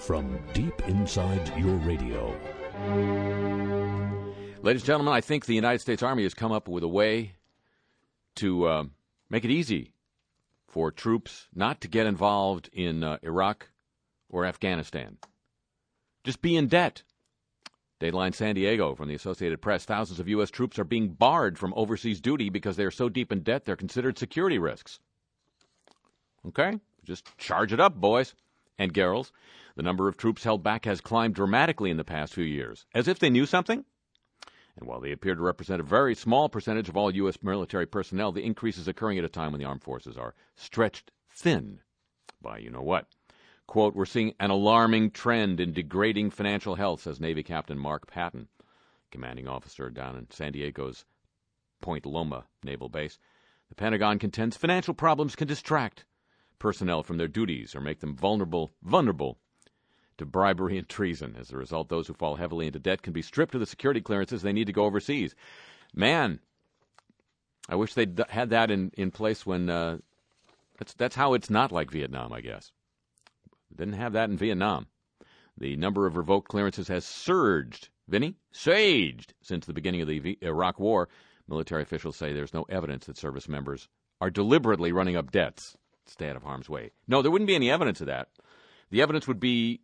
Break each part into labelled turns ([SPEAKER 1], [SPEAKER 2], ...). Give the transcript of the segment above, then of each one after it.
[SPEAKER 1] from deep inside your radio.
[SPEAKER 2] Ladies and gentlemen, I think the United States Army has come up with a way to make it easy for troops not to get involved in Iraq or Afghanistan. Just be in debt. Dateline San Diego from the Associated Press. Thousands of U.S. troops are being barred from overseas duty because they are so deep in debt they're considered security risks. Okay? Just charge it up, boys and girls. The number of troops held back has climbed dramatically in the past few years, as if they knew something. And while they appear to represent a very small percentage of all U.S. military personnel, the increase is occurring at a time when the armed forces are stretched thin by you-know-what. Quote, we're seeing an alarming trend in degrading financial health, says Navy Captain Mark Patton, commanding officer down in San Diego's Point Loma Naval Base. The Pentagon contends financial problems can distract personnel from their duties or make them vulnerable to bribery and treason. As a result, those who fall heavily into debt can be stripped of the security clearances they need to go overseas. Man, I wish they'd had that in place when that's how it's not like Vietnam, I guess. Didn't have that in Vietnam. The number of revoked clearances has surged, saged, since the beginning of the Iraq War. Military officials say there's no evidence that service members are deliberately running up debts to stay out of harm's way. No, there wouldn't be any evidence of that. The evidence would be,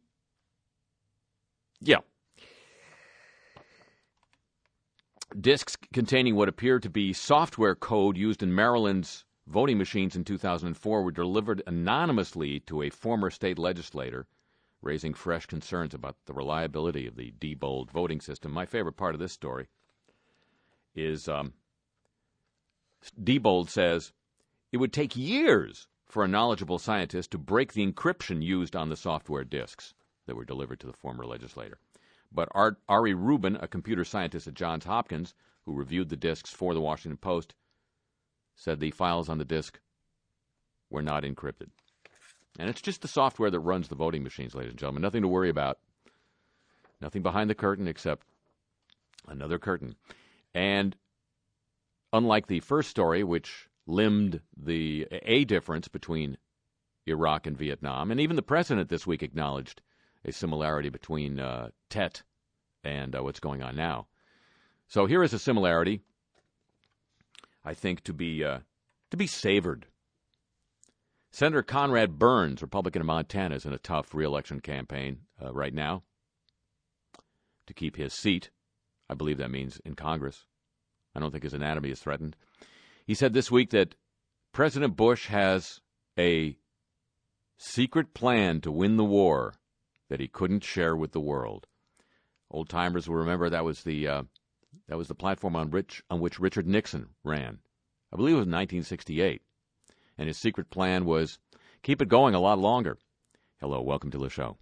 [SPEAKER 2] discs containing what appeared to be software code used in Maryland's voting machines in 2004 were delivered anonymously to a former state legislator, raising fresh concerns about the reliability of the Diebold voting system. My favorite part of this story is Diebold says it would take years for a knowledgeable scientist to break the encryption used on the software disks that were delivered to the former legislator. But Ari Rubin, a computer scientist at Johns Hopkins, who reviewed the disks for the Washington Post, said the files on the disk were not encrypted. And it's just the software that runs the voting machines, ladies and gentlemen. Nothing to worry about. Nothing behind the curtain except another curtain. And unlike the first story, which limbed a difference between Iraq and Vietnam, and even the president this week acknowledged a similarity between Tet and what's going on now. So here is a similarity, I think, to be savored. Senator Conrad Burns, Republican of Montana, is in a tough re-election campaign right now to keep his seat. I believe that means in Congress. I don't think his anatomy is threatened. He said this week that President Bush has a secret plan to win the war that he couldn't share with the world. Old-timers will remember that was the platform on which Richard Nixon ran. I believe it was in 1968. And his secret plan was keep it going a lot longer. Hello, welcome to the show.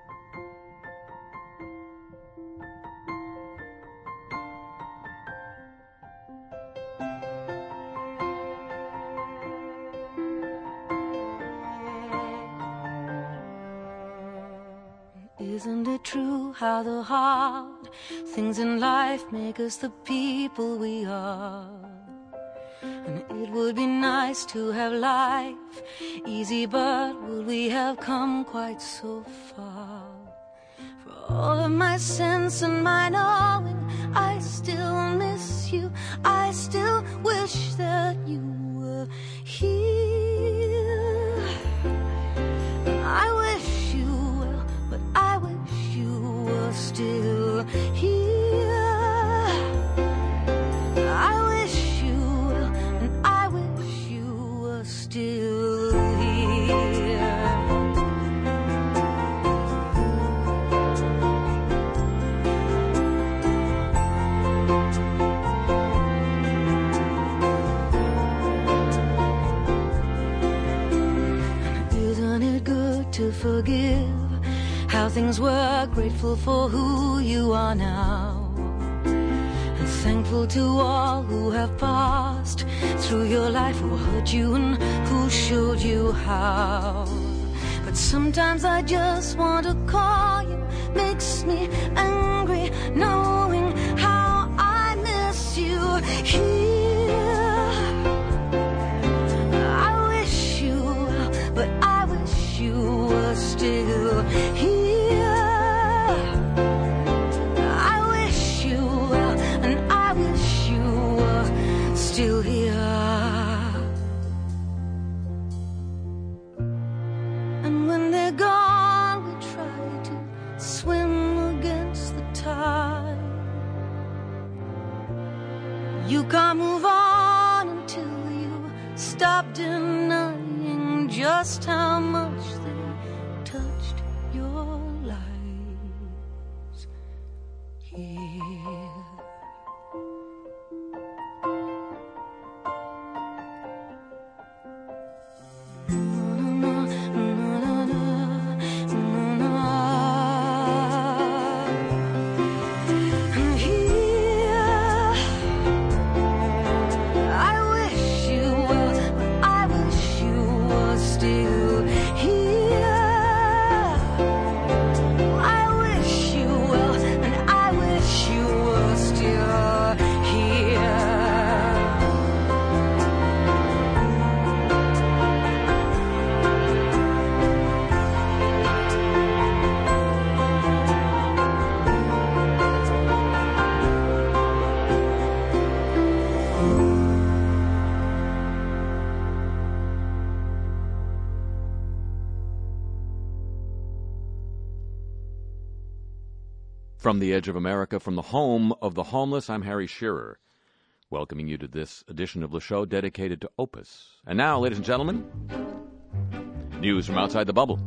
[SPEAKER 3] Isn't it true how the hard things in life make us the people we are? And it would be nice to have life easy, but would we have come quite so far? For all of my sense and my knowing, I still miss you. I still wish that you were here. I wish you well, but I wish you were still here. I wish you well, and I wish you were still here. Isn't it good to forgive how things were, grateful for who you are now, and thankful to all who have passed through your life, who hurt you and who showed you how. But sometimes I just want to call you, makes me angry knowing how I miss you here. I wish you well, but I wish you were still here. denying just how much they touched your lives here.
[SPEAKER 2] From the edge of America, from the home of the homeless, I'm Harry Shearer, welcoming you to this edition of the show dedicated to Opus. And now, ladies and gentlemen, news from outside the bubble.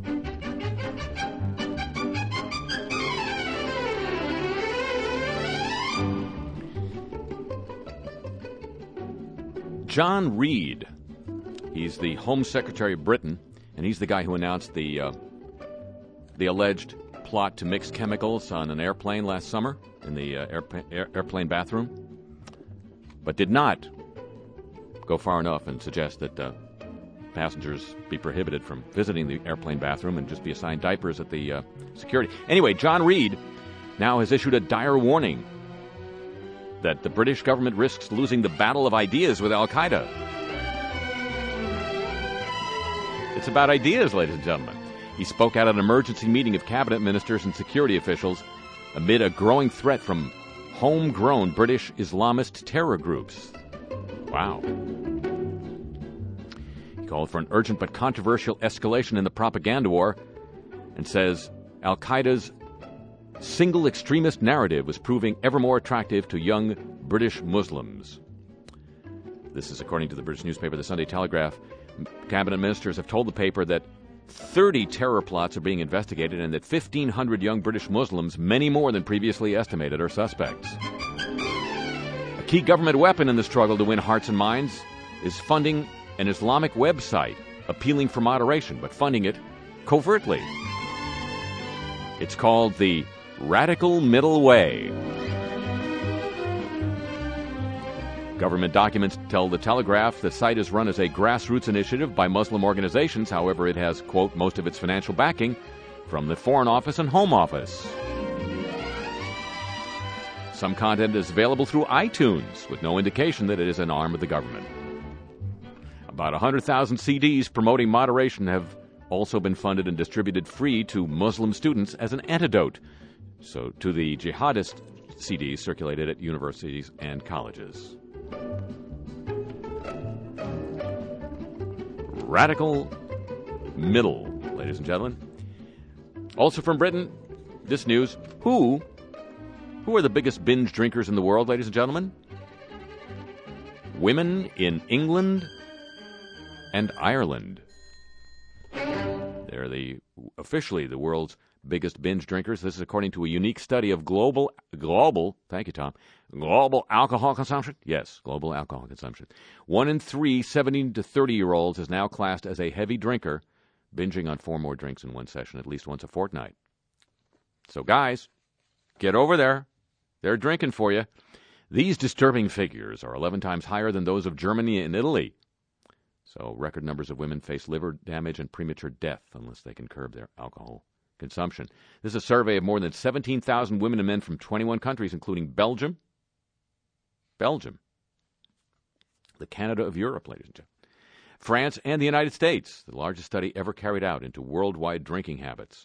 [SPEAKER 2] John Reid, he's the Home Secretary of Britain, and he's the guy who announced the alleged plot to mix chemicals on an airplane last summer in the airplane bathroom, but did not go far enough and suggest that passengers be prohibited from visiting the airplane bathroom and just be assigned diapers at the security. Anyway, John Reid now has issued a dire warning that the British government risks losing the battle of ideas with Al-Qaeda. It's about ideas, ladies and gentlemen. He spoke at an emergency meeting of cabinet ministers and security officials amid a growing threat from homegrown British Islamist terror groups. Wow. He called for an urgent but controversial escalation in the propaganda war and says Al-Qaeda's single extremist narrative was proving ever more attractive to young British Muslims. This is according to the British newspaper, the Sunday Telegraph. Cabinet ministers have told the paper that 30 terror plots are being investigated and that 1,500 young British Muslims, many more than previously estimated, are suspects. A key government weapon in the struggle to win hearts and minds is funding an Islamic website appealing for moderation, but funding it covertly. It's called the Radical Middle Way. Government documents tell the Telegraph the site is run as a grassroots initiative by Muslim organizations. However, it has, quote, most of its financial backing from the Foreign Office and Home Office. Some content is available through iTunes, with no indication that it is an arm of the government. About 100,000 CDs promoting moderation have also been funded and distributed free to Muslim students as an antidote to the jihadist CDs circulated at universities and colleges. Radical Middle, ladies and gentlemen. Also from Britain, this news. Who are the biggest binge drinkers in the world, ladies and gentlemen? Women in England and Ireland. They're officially the world's biggest binge drinkers. This is according to a unique study of global, thank you, Tom, global alcohol consumption. Yes, global alcohol consumption. 1 in 3 17 to 30-year-olds is now classed as a heavy drinker, binging on 4 more drinks in one session, at least once a fortnight. So, guys, get over there. They're drinking for you. These disturbing figures are 11 times higher than those of Germany and Italy. So, record numbers of women face liver damage and premature death unless they can curb their alcohol consumption. This is a survey of more than 17,000 women and men from 21 countries, including Belgium, the Canada of Europe, ladies and gentlemen, France, and the United States, the largest study ever carried out into worldwide drinking habits.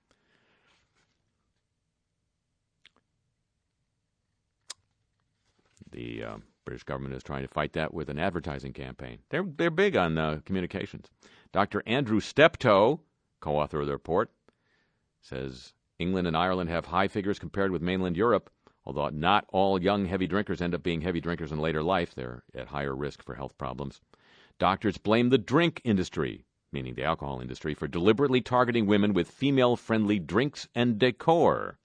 [SPEAKER 2] The British government is trying to fight that with an advertising campaign. They're big on communications. Dr. Andrew Steptoe, co-author of the report, says England and Ireland have high figures compared with mainland Europe, although not all young heavy drinkers end up being heavy drinkers in later life. They're at higher risk for health problems. doctors blame the drink industry, meaning the alcohol industry, for deliberately targeting women with female-friendly drinks and decor.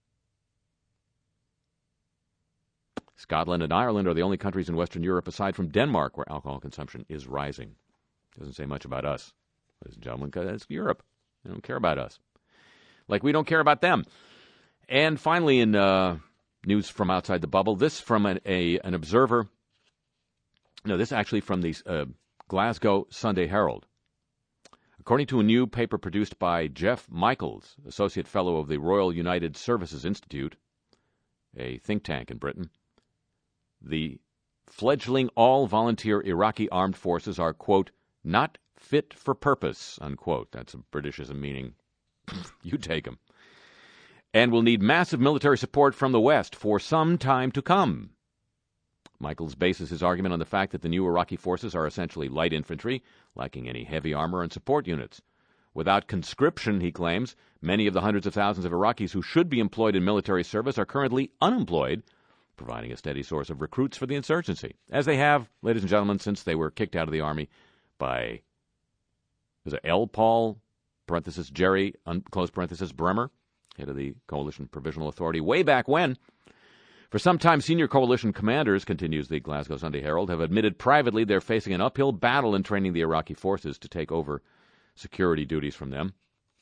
[SPEAKER 2] Scotland and Ireland are the only countries in Western Europe, aside from Denmark, where alcohol consumption is rising. Doesn't say much about us, ladies and gentlemen, because it's Europe. They don't care about us. Like we don't care about them. And finally, in news from outside the bubble, this from an observer. No, this actually from the Glasgow Sunday Herald. According to a new paper produced by Jeff Michaels, Associate Fellow of the Royal United Services Institute, a think tank in Britain, the fledgling all-volunteer Iraqi armed forces are, quote, not fit for purpose, unquote. That's a Britishism meaning you take them. And will need massive military support from the West for some time to come. Michaels bases his argument on the fact that the new Iraqi forces are essentially light infantry, lacking any heavy armor and support units. Without conscription, he claims, many of the hundreds of thousands of Iraqis who should be employed in military service are currently unemployed, providing a steady source of recruits for the insurgency, as they have, ladies and gentlemen, since they were kicked out of the army by, was it L. Paul, parenthesis Jerry, close parenthesis Bremer, head of the Coalition Provisional Authority, way back when. For some time, senior coalition commanders, continues the Glasgow Sunday Herald, have admitted privately they're facing an uphill battle in training the Iraqi forces to take over security duties from them.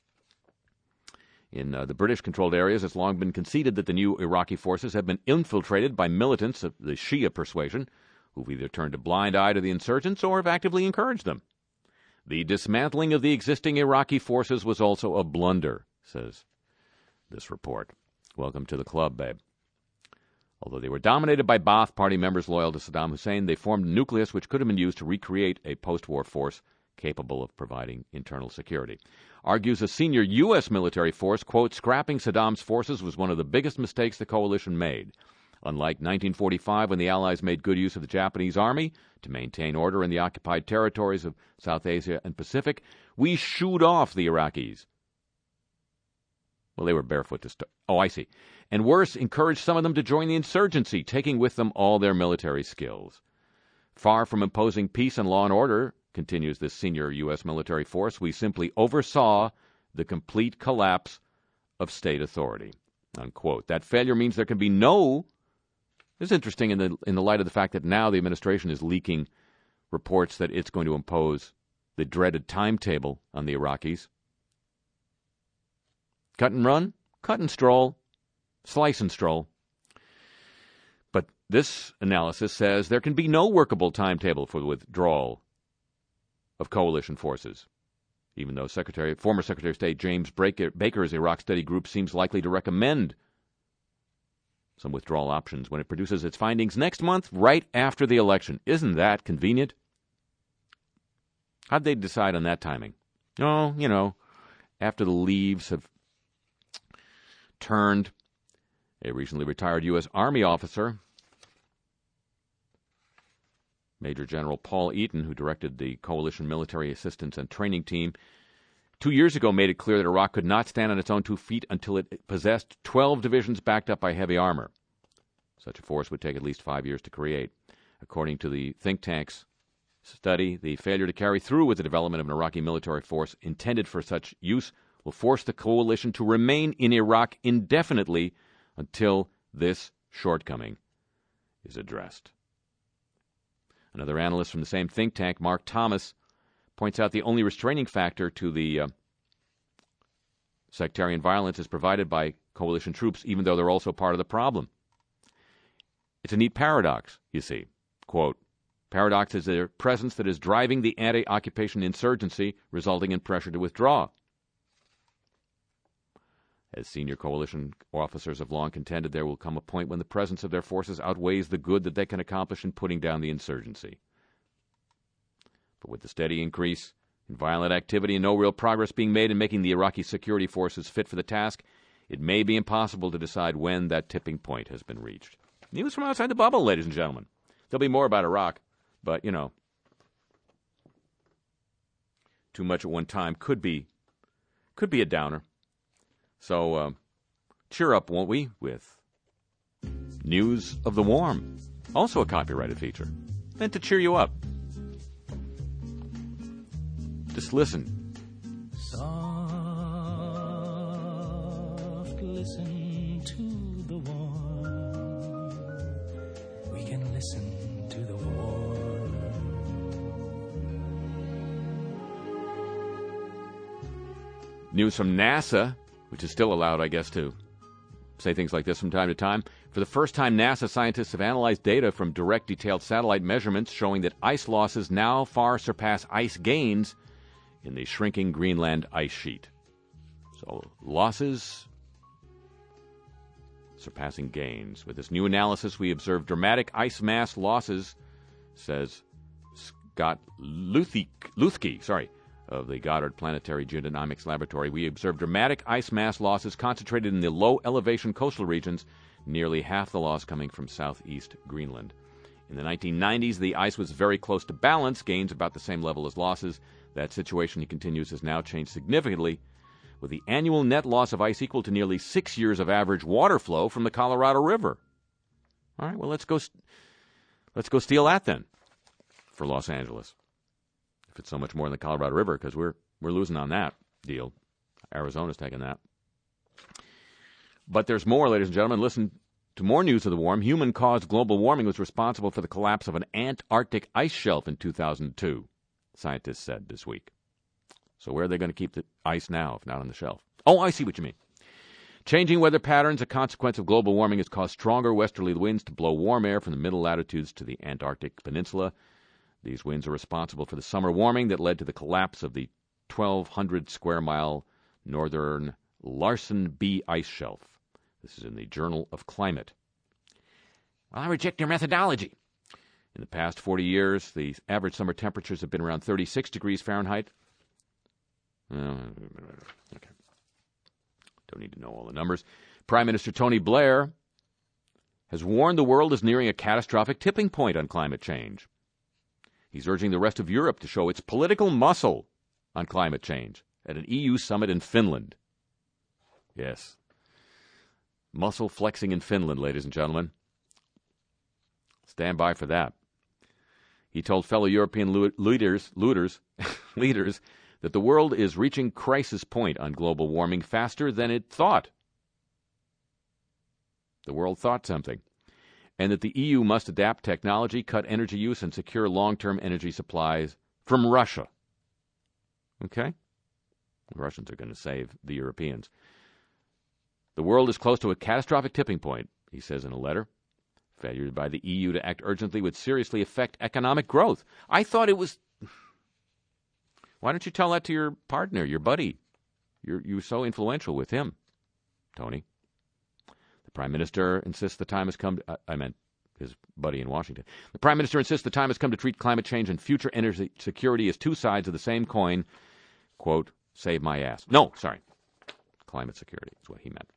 [SPEAKER 2] In the British-controlled areas, it's long been conceded that the new Iraqi forces have been infiltrated by militants of the Shia persuasion, who've either turned a blind eye to the insurgents or have actively encouraged them. The dismantling of the existing Iraqi forces was also a blunder, says this report. Welcome to the club, babe. Although they were dominated by Ba'ath Party members loyal to Saddam Hussein, they formed a nucleus which could have been used to recreate a post-war force capable of providing internal security. Argues a senior U.S. military force, quote, scrapping Saddam's forces was one of the biggest mistakes the coalition made. Unlike 1945, when the Allies made good use of the Japanese army to maintain order in the occupied territories of South Asia and Pacific, we shooed off the Iraqis. Well, they were barefoot to start. Oh, I see. And worse, encouraged some of them to join the insurgency, taking with them all their military skills. Far from imposing peace and law and order, continues this senior U.S. military force, we simply oversaw the complete collapse of state authority, unquote. That failure means there can be no... This is interesting in the light of the fact that now the administration is leaking reports that it's going to impose the dreaded timetable on the Iraqis. Cut and run, cut and stroll, slice and stroll. But this analysis says there can be no workable timetable for the withdrawal of coalition forces, even though former Secretary of State James Baker's Iraq Study Group seems likely to recommend some withdrawal options when it produces its findings next month, right after the election. Isn't that convenient? How'd they decide on that timing? Oh, after the leaves have turned. A recently retired U.S. Army officer, Major General Paul Eaton, who directed the Coalition Military Assistance and Training Team, 2 years ago made it clear that Iraq could not stand on its own 2 feet until it possessed 12 divisions backed up by heavy armor. Such a force would take at least 5 years to create. According to the think tank's study, the failure to carry through with the development of an Iraqi military force intended for such use will force the coalition to remain in Iraq indefinitely until this shortcoming is addressed. Another analyst from the same think tank, Mark Thomas, points out the only restraining factor to the sectarian violence is provided by coalition troops, even though they're also part of the problem. It's a neat paradox, you see. Quote, paradox is their presence that is driving the anti-occupation insurgency, resulting in pressure to withdraw. As senior coalition officers have long contended, there will come a point when the presence of their forces outweighs the good that they can accomplish in putting down the insurgency. But with the steady increase in violent activity and no real progress being made in making the Iraqi security forces fit for the task, it may be impossible to decide when that tipping point has been reached. News from outside the bubble, ladies and gentlemen. There'll be more about Iraq, but, too much at one time could be a downer. So, cheer up, won't we, with News of the Warm, also a copyrighted feature, meant to cheer you up. Just listen.
[SPEAKER 4] Soft, listen to the warm. We can listen to the warm.
[SPEAKER 2] News from NASA, which is still allowed, I guess, to say things like this from time to time. For the first time, NASA scientists have analyzed data from direct detailed satellite measurements showing that ice losses now far surpass ice gains in the shrinking Greenland ice sheet. So losses surpassing gains. With this new analysis, we observe dramatic ice mass losses, says Scott Luthke, of the Goddard Planetary Geodynamics Laboratory. We observe dramatic ice mass losses concentrated in the low elevation coastal regions, nearly half the loss coming from southeast Greenland. In the 1990s, the ice was very close to balance, gains about the same level as losses. That situation, he continues, has now changed significantly, with the annual net loss of ice equal to nearly 6 years of average water flow from the Colorado River. All right, well, let's go steal that then for Los Angeles. If it's so much more than the Colorado River, because we're losing on that deal. Arizona's taking that. But there's more, ladies and gentlemen. Listen to more news of the warm. Human-caused global warming was responsible for the collapse of an Antarctic ice shelf in 2002, scientists said this week. So where are they going to keep the ice now, if not on the shelf? Oh, I see what you mean. Changing weather patterns, a consequence of global warming, has caused stronger westerly winds to blow warm air from the middle latitudes to the Antarctic Peninsula. These winds are responsible for the summer warming that led to the collapse of the 1,200-square-mile northern Larsen B ice shelf. This is in the Journal of Climate. Well, I reject your methodology. In the past 40 years, the average summer temperatures have been around 36 degrees Fahrenheit. Okay. Don't need to know all the numbers. Prime Minister Tony Blair has warned the world is nearing a catastrophic tipping point on climate change. He's urging the rest of Europe to show its political muscle on climate change at an EU summit in Finland. Yes. Muscle flexing in Finland, ladies and gentlemen. Stand by for that. He told fellow European leaders that the world is reaching crisis point on global warming faster than it thought. The world thought something. And that the EU must adapt technology, cut energy use, and secure long-term energy supplies from Russia. Okay? The Russians are going to save the Europeans. The world is close to a catastrophic tipping point, he says in a letter. Failure by the EU to act urgently would seriously affect economic growth. I thought it was... Why don't you tell that to your partner, your buddy? You're so influential with him, Tony. The Prime Minister insists the time has come to... I meant his buddy in Washington. The Prime Minister insists the time has come to treat climate change and future energy security as two sides of the same coin. Quote, save my ass. No, sorry. Climate security is what he meant.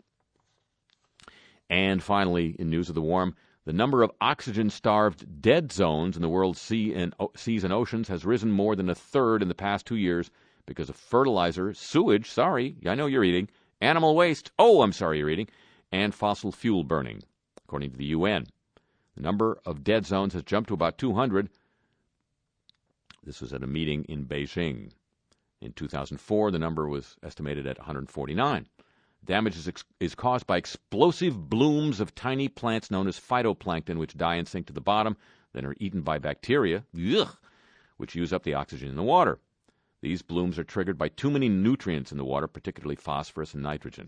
[SPEAKER 2] And finally, in news of the warm, the number of oxygen-starved dead zones in the world's seas and oceans has risen more than a third in the past 2 years because of fertilizer, sewage, sorry, I know you're eating, animal waste, oh, I'm sorry you're eating, and fossil fuel burning, according to the UN. The number of dead zones has jumped to about 200. This was at a meeting in Beijing. In 2004, the number was estimated at 149. Damage is caused by explosive blooms of tiny plants known as phytoplankton, which die and sink to the bottom, then are eaten by bacteria, which use up the oxygen in the water. These blooms are triggered by too many nutrients in the water, particularly phosphorus and nitrogen.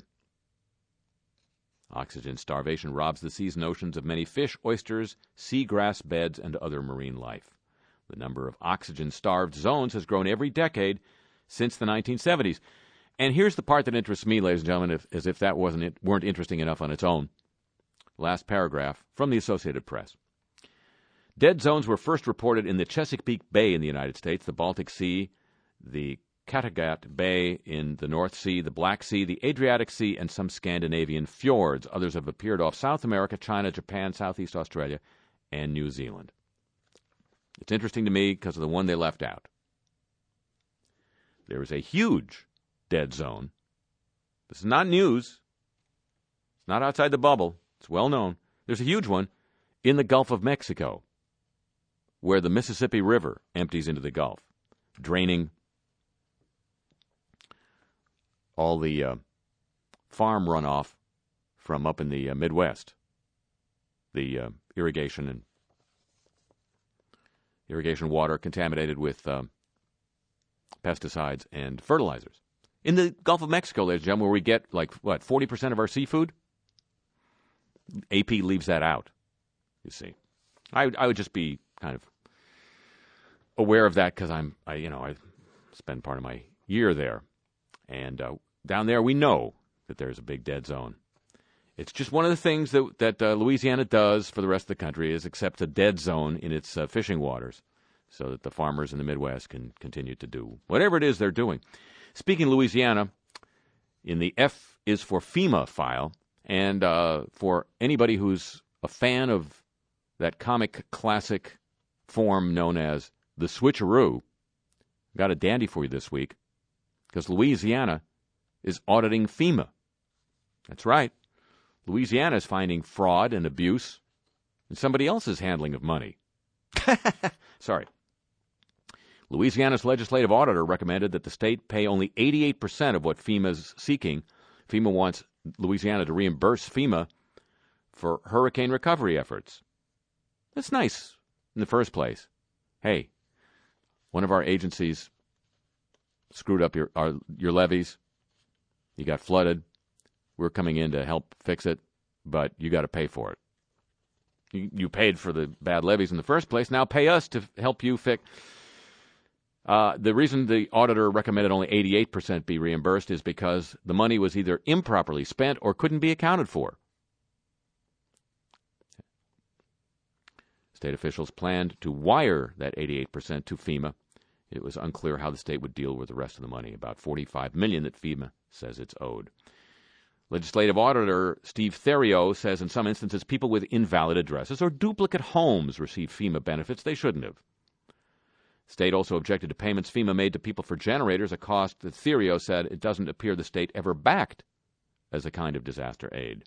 [SPEAKER 2] Oxygen starvation robs the seas and oceans of many fish, oysters, seagrass beds, and other marine life. The number of oxygen-starved zones has grown every decade since the 1970s. And here's the part that interests me, ladies and gentlemen, as if that weren't interesting enough on its own. Last paragraph from the Associated Press. Dead zones were first reported in the Chesapeake Bay in the United States, the Baltic Sea, the Kattegat Bay in the North Sea, the Black Sea, the Adriatic Sea, and some Scandinavian fjords. Others have appeared off South America, China, Japan, Southeast Australia, and New Zealand. It's interesting to me because of the one they left out. There is a huge dead zone. This is not news. It's not outside the bubble. It's well known. There's a huge one in the Gulf of Mexico, where the Mississippi River empties into the Gulf, draining all the farm runoff from up in the Midwest, the irrigation water contaminated with pesticides and fertilizers. In the Gulf of Mexico, ladies and gentlemen, where we get 40% of our seafood, AP leaves that out, you see. I would just be kind of aware of that because I spend part of my year there. And down there we know that there's a big dead zone. It's just one of the things that Louisiana does for the rest of the country is accept a dead zone in its fishing waters so that the farmers in the Midwest can continue to do whatever it is they're doing. Speaking of Louisiana, in the F is for FEMA file, and for anybody who's a fan of that comic classic form known as the Switcheroo, got a dandy for you this week, because Louisiana is auditing FEMA. That's right. Louisiana is finding fraud and abuse in somebody else's handling of money. Sorry. Louisiana's legislative auditor recommended that the state pay only 88% of what FEMA's seeking. FEMA wants Louisiana to reimburse FEMA for hurricane recovery efforts. That's nice in the first place. Hey, one of our agencies screwed up your levees. You got flooded. We're coming in to help fix it, but you got to pay for it. You paid for the bad levees in the first place. Now pay us to help you fix. The reason the auditor recommended only 88% be reimbursed is because the money was either improperly spent or couldn't be accounted for. State officials planned to wire that 88% to FEMA. It was unclear how the state would deal with the rest of the money, about $45 million that FEMA says it's owed. Legislative Auditor Steve Theriot says in some instances people with invalid addresses or duplicate homes receive FEMA benefits they shouldn't have. State also objected to payments FEMA made to people for generators, a cost that Theriot said it doesn't appear the state ever backed as a kind of disaster aid.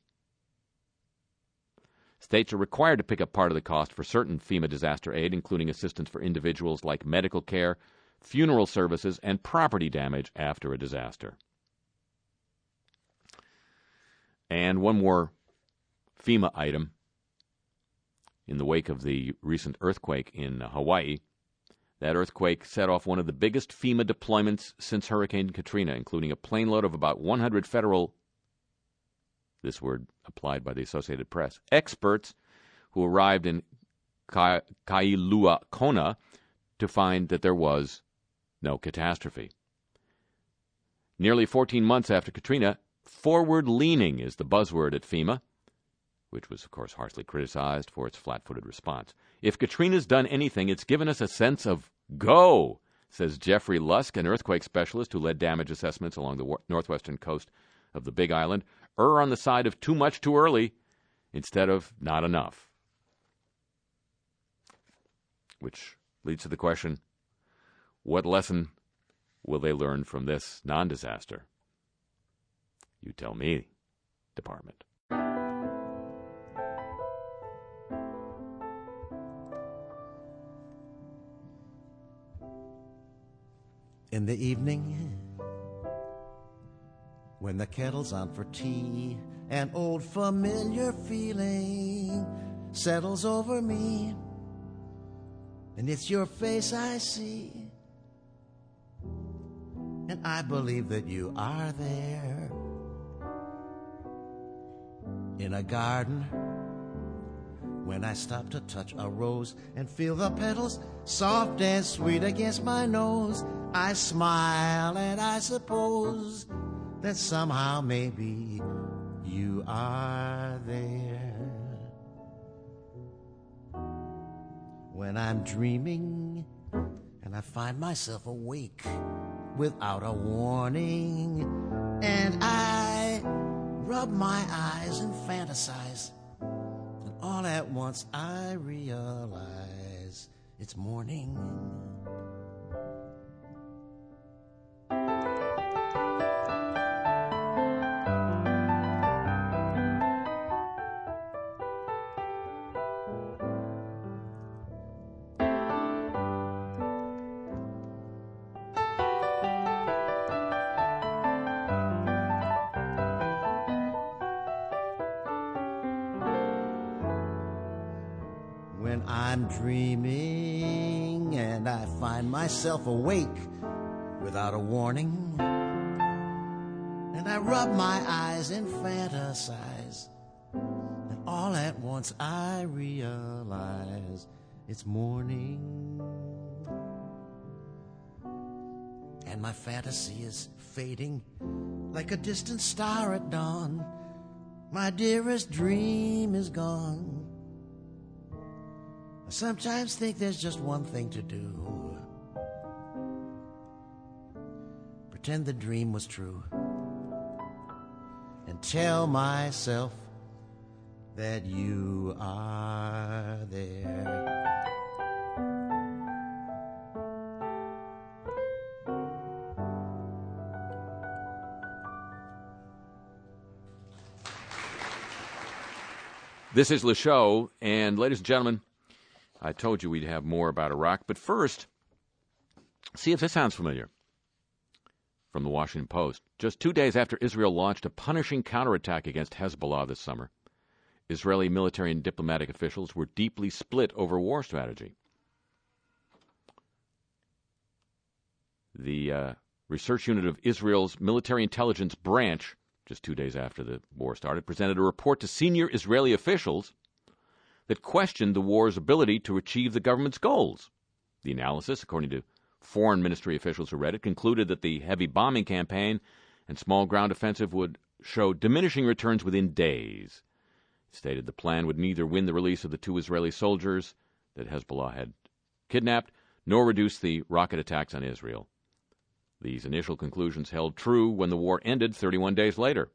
[SPEAKER 2] States are required to pick up part of the cost for certain FEMA disaster aid, including assistance for individuals like medical care, funeral services, and property damage after a disaster. And one more FEMA item. In the wake of the recent earthquake in Hawaii, that earthquake set off one of the biggest FEMA deployments since Hurricane Katrina, including a plane load of about 100 federal, this word applied by the Associated Press, experts who arrived in Kailua Kona to find that there was no catastrophe. Nearly 14 months after Katrina, forward-leaning is the buzzword at FEMA, which was, of course, harshly criticized for its flat-footed response. If Katrina's done anything, it's given us a sense of go, says Jeffrey Lusk, an earthquake specialist who led damage assessments along the northwestern coast of the Big Island. Err on the side of too much too early instead of not enough. Which leads to the question, what lesson will they learn from this non-disaster? You tell me, Department.
[SPEAKER 5] In the evening, when the kettle's on for tea, an old familiar feeling settles over me, and it's your face I see, and I believe that you are there in a garden. When I stop to touch a rose and feel the petals soft and sweet against my nose, I smile and I suppose that somehow maybe you are there. When I'm dreaming and I find myself awake without a warning, and I rub my eyes and fantasize, and all at once I realize it's morning. when I'm dreaming and I find myself awake without a warning, and I rub my eyes and fantasize, and all at once I realize it's morning, and my fantasy is fading like a distant star at dawn. My dearest dream is gone. I sometimes think there's just one thing to do: pretend the dream was true and tell myself that you are there.
[SPEAKER 2] This is Le Show, and ladies and gentlemen, I told you we'd have more about Iraq, but first, see if this sounds familiar. From the Washington Post. Just 2 days after Israel launched a punishing counterattack against Hezbollah this summer, Israeli military and diplomatic officials were deeply split over war strategy. The research unit of Israel's military intelligence branch, just 2 days after the war started, presented a report to senior Israeli officials that questioned the war's ability to achieve the government's goals. The analysis, according to foreign ministry officials who read it, concluded that the heavy bombing campaign and small ground offensive would show diminishing returns within days. It stated the plan would neither win the release of the 2 Israeli soldiers that Hezbollah had kidnapped, nor reduce the rocket attacks on Israel. These initial conclusions held true when the war ended 31 days later.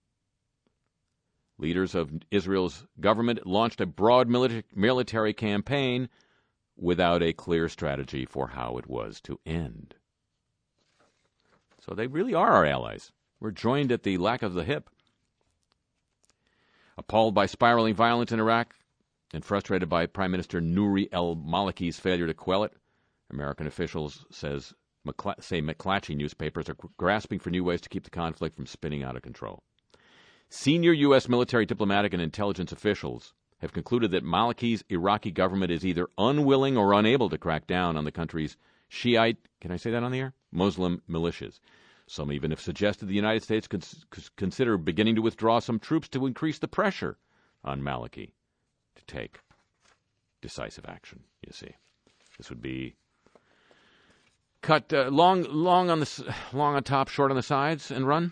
[SPEAKER 2] Leaders of Israel's government launched a broad military campaign without a clear strategy for how it was to end. So they really are our allies. We're joined at the lack of the hip. Appalled by spiraling violence in Iraq and frustrated by Prime Minister Nouri al-Maliki's failure to quell it, American officials say McClatchy newspapers are grasping for new ways to keep the conflict from spinning out of control. Senior U.S. military, diplomatic, and intelligence officials have concluded that Maliki's Iraqi government is either unwilling or unable to crack down on the country's Shiite, can I say that on the air? Muslim militias. Some even have suggested the United States could consider beginning to withdraw some troops to increase the pressure on Maliki to take decisive action, you see. This would be cut long on top, short on the sides, and run.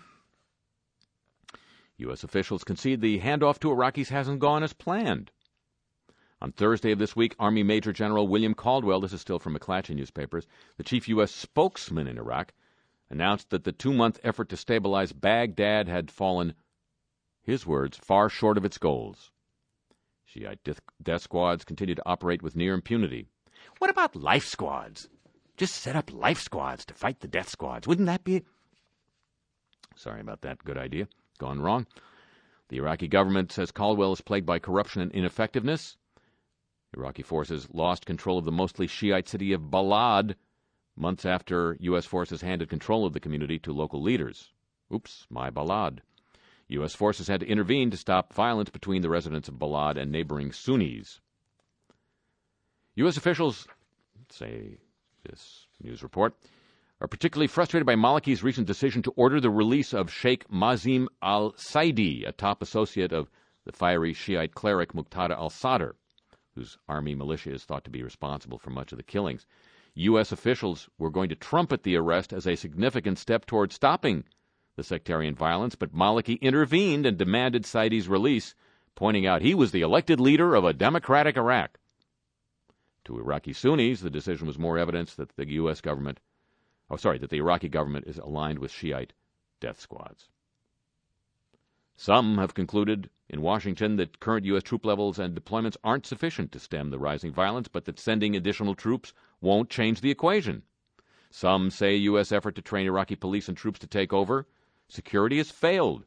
[SPEAKER 2] U.S. officials concede the handoff to Iraqis hasn't gone as planned. On Thursday of this week, Army Major General William Caldwell, this is still from McClatchy newspapers, the chief U.S. spokesman in Iraq, announced that the 2-month effort to stabilize Baghdad had fallen, his words, far short of its goals. Shiite death squads continue to operate with near impunity. What about life squads? Just set up life squads to fight the death squads. Wouldn't that be... Sorry about that. Good idea. Gone wrong. The Iraqi government says Caldwell is plagued by corruption and ineffectiveness. Iraqi forces lost control of the mostly Shiite city of Balad months after U.S. forces handed control of the community to local leaders. Oops, my Balad. U.S. forces had to intervene to stop violence between the residents of Balad and neighboring Sunnis. U.S. officials, say this news report, are particularly frustrated by Maliki's recent decision to order the release of Sheikh Mazim al-Saidi, a top associate of the fiery Shiite cleric Muqtada al-Sadr, whose army militia is thought to be responsible for much of the killings. U.S. officials were going to trumpet the arrest as a significant step toward stopping the sectarian violence, but Maliki intervened and demanded Saidi's release, pointing out he was the elected leader of a democratic Iraq. To Iraqi Sunnis, the decision was more evidence that the that the Iraqi government is aligned with Shiite death squads. Some have concluded in Washington that current U.S. troop levels and deployments aren't sufficient to stem the rising violence, but that sending additional troops won't change the equation. Some say a U.S. effort to train Iraqi police and troops to take over security has failed.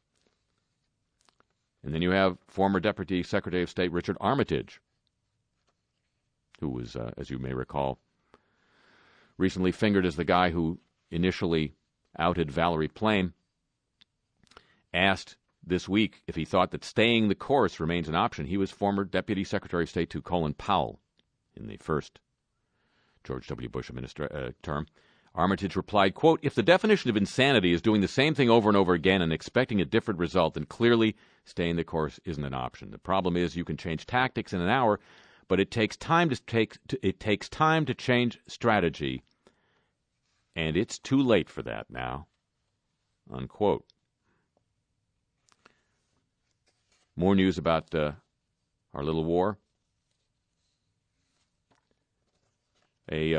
[SPEAKER 2] And then you have former Deputy Secretary of State Richard Armitage, who was, as you may recall, recently fingered as the guy who initially outed Valerie Plame, asked this week if he thought that staying the course remains an option. He was former Deputy Secretary of State to Colin Powell in the first George W. Bush term. Armitage replied, quote, "If the definition of insanity is doing the same thing over and over again and expecting a different result, then clearly staying the course isn't an option. The problem is you can change tactics in an hour, but it takes time to change strategy, and it's too late for that now." Unquote. More news about our little war. A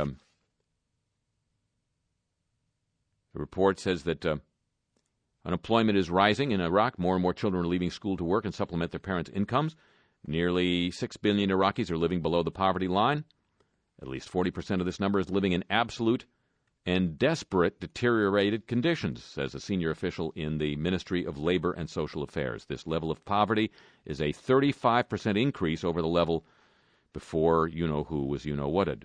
[SPEAKER 2] report says that unemployment is rising in Iraq. More and more children are leaving school to work and supplement their parents' incomes. Nearly 6 billion Iraqis are living below the poverty line. At least 40% of this number is living in absolute and desperate deteriorated conditions, says a senior official in the Ministry of Labor and Social Affairs. This level of poverty is a 35% increase over the level before you-know-who was you-know-whatted.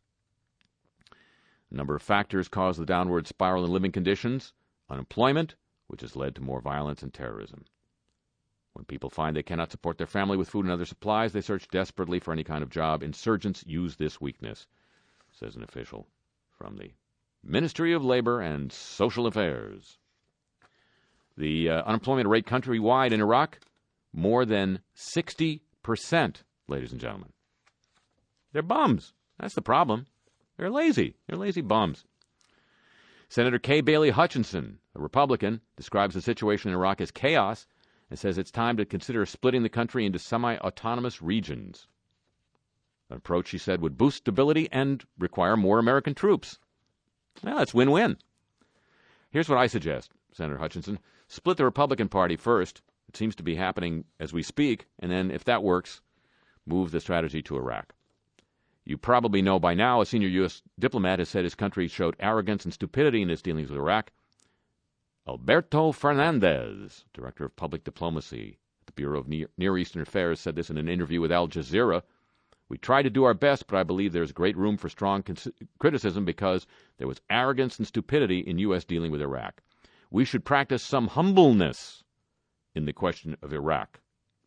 [SPEAKER 2] A number of factors cause the downward spiral in living conditions. Unemployment, which has led to more violence and terrorism. When people find they cannot support their family with food and other supplies, they search desperately for any kind of job. Insurgents use this weakness, says an official from the Ministry of Labor and Social Affairs. The unemployment rate countrywide in Iraq, more than 60%, ladies and gentlemen. They're bums. That's the problem. They're lazy. They're lazy bums. Senator Kay Bailey Hutchinson, a Republican, describes the situation in Iraq as chaos and says it's time to consider splitting the country into semi-autonomous regions. An approach, she said, would boost stability and require more American troops. Well, that's win-win. Here's what I suggest, Senator Hutchinson. Split the Republican Party first. It seems to be happening as we speak. And then, if that works, move the strategy to Iraq. You probably know by now a senior U.S. diplomat has said his country showed arrogance and stupidity in its dealings with Iraq. Alberto Fernandez, Director of Public Diplomacy at the Bureau of Near Eastern Affairs, said this in an interview with Al Jazeera. "We tried to do our best, but I believe there's great room for strong criticism because there was arrogance and stupidity in U.S. dealing with Iraq. We should practice some humbleness in the question of Iraq."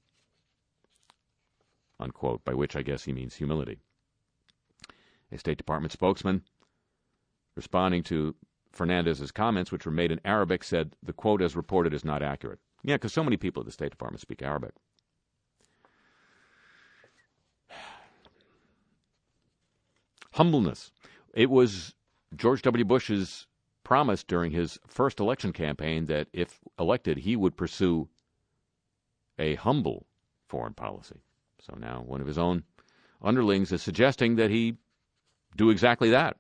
[SPEAKER 2] Unquote, by which I guess he means humility. A State Department spokesman, responding to Fernandez's comments, which were made in Arabic, said the quote as reported is not accurate. Yeah, because so many people at the State Department speak Arabic. Humbleness. It was George W. Bush's promise during his first election campaign that if elected, he would pursue a humble foreign policy. So now one of his own underlings is suggesting that he do exactly that.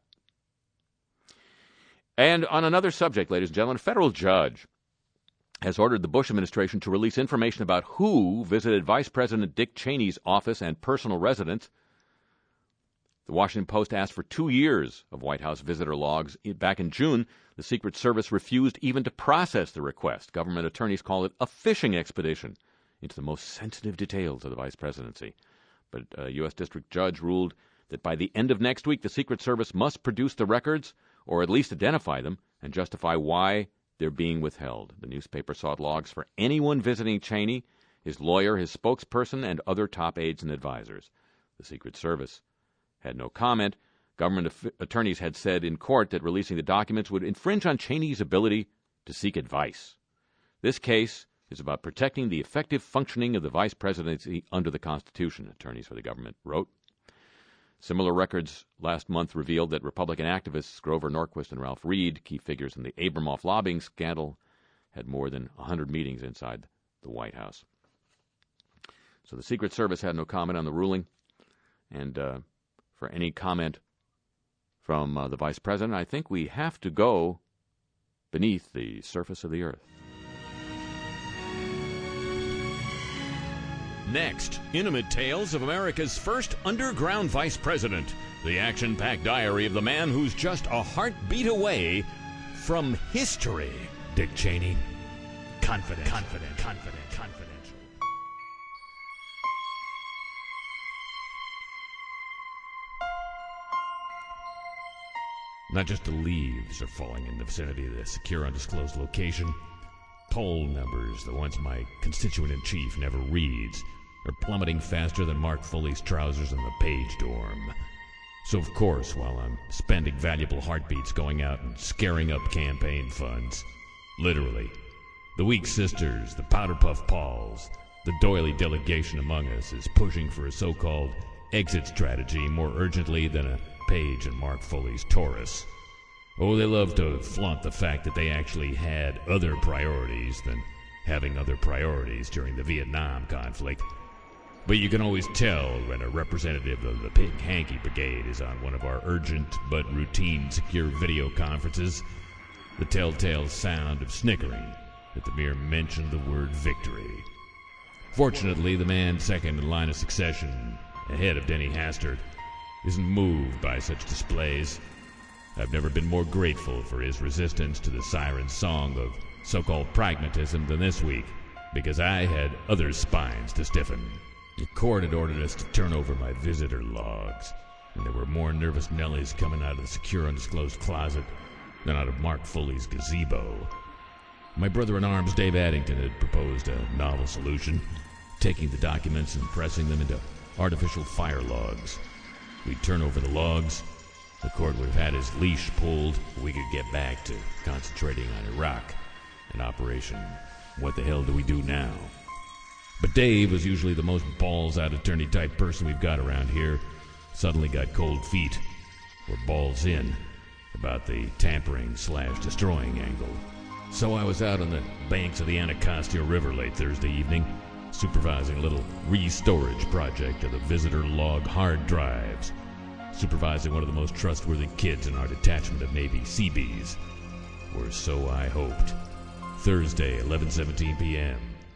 [SPEAKER 2] And on another subject, ladies and gentlemen, a federal judge has ordered the Bush administration to release information about who visited Vice President Dick Cheney's office and personal residence. The Washington Post asked for 2 years of White House visitor logs. Back in June, the Secret Service refused even to process the request. Government attorneys call it a fishing expedition into the most sensitive details of the vice presidency. But a U.S. District Judge ruled that by the end of next week, the Secret Service must produce the records, or at least identify them, and justify why they're being withheld. The newspaper sought logs for anyone visiting Cheney, his lawyer, his spokesperson, and other top aides and advisors. The Secret Service had no comment. Government attorneys had said in court that releasing the documents would infringe on Cheney's ability to seek advice. This case is about protecting the effective functioning of the vice presidency under the Constitution, attorneys for the government wrote. Similar records last month revealed that Republican activists Grover Norquist and Ralph Reed, key figures in the Abramoff lobbying scandal, had more than 100 meetings inside the White House. So the Secret Service had no comment on the ruling. And for any comment from the Vice President, I think we have to go beneath the surface of the earth.
[SPEAKER 1] Next, intimate tales of America's first underground vice president. The action-packed diary of the man who's just a heartbeat away from history. Dick Cheney. Confidential. Not just the leaves are falling in the vicinity of the secure undisclosed location. poll numbers, the ones my constituent-in-chief never reads, are plummeting faster than Mark Foley's trousers in the Page dorm. So, of course, while I'm spending valuable heartbeats going out and scaring up campaign funds, literally, the Weak Sisters, the Powder Puff Pauls, the doily delegation among us is pushing for a so-called exit strategy more urgently than a Page and Mark Foley's Taurus. Oh, they love to flaunt the fact that they actually had other priorities than having other priorities during the Vietnam conflict. But you can always tell when a representative of the Pink Hanky Brigade is on one of our urgent but routine secure video conferences. The telltale sound of snickering at the mere mention of the word victory. Fortunately, the man second in line of succession, ahead of Denny Hastert, isn't moved by such displays. I've never been more grateful for his resistance to the siren song of so-called pragmatism than this week, because I had other spines to stiffen. The court had ordered us to turn over my visitor logs, and there were more nervous Nellies coming out of the secure undisclosed closet than out of Mark Foley's gazebo. My brother-in-arms, Dave Addington, had proposed a novel solution, taking the documents and pressing them into artificial fire logs. We'd turn over the logs, the court would have had his leash pulled, we could get back to concentrating on Iraq, an operation What the Hell Do We Do Now? But Dave was usually the most balls-out attorney-type person we've got around here. Suddenly got cold feet, or balls in, about the tampering/destroying angle. So I was out on the banks of the Anacostia River late Thursday evening, supervising a little re-storage project of the visitor log hard drives, supervising one of the most trustworthy kids in our detachment of Navy Seabees, or so I hoped. Thursday, 11:17 p.m.